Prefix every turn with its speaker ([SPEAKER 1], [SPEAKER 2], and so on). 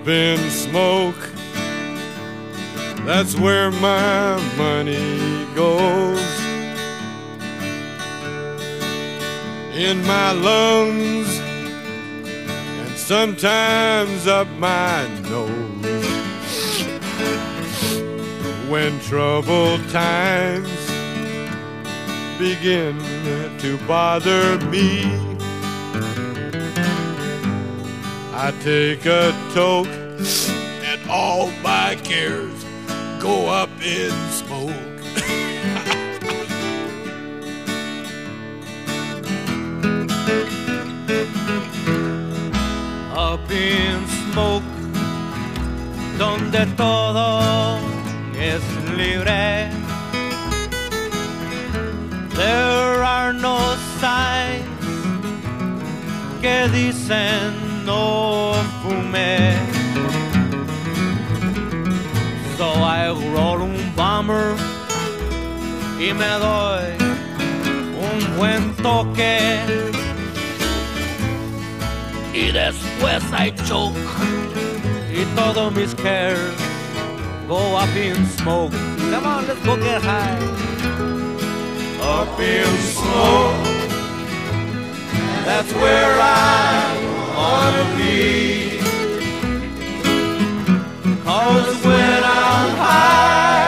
[SPEAKER 1] Up in smoke, that's where my money goes. In my lungs and sometimes up my nose. When troubled times begin to bother me, I take a toke and all my cares go up in smoke.
[SPEAKER 2] Up in smoke, donde todo es libre. There are no signs que dicen no fume. So I roll un bomber y me doy un buen toque. Y después I choke y todos mis cares go up in smoke. Come on, let's go get high.
[SPEAKER 1] Up in smoke,
[SPEAKER 2] That's where I wanna be. 'Cause when I'm high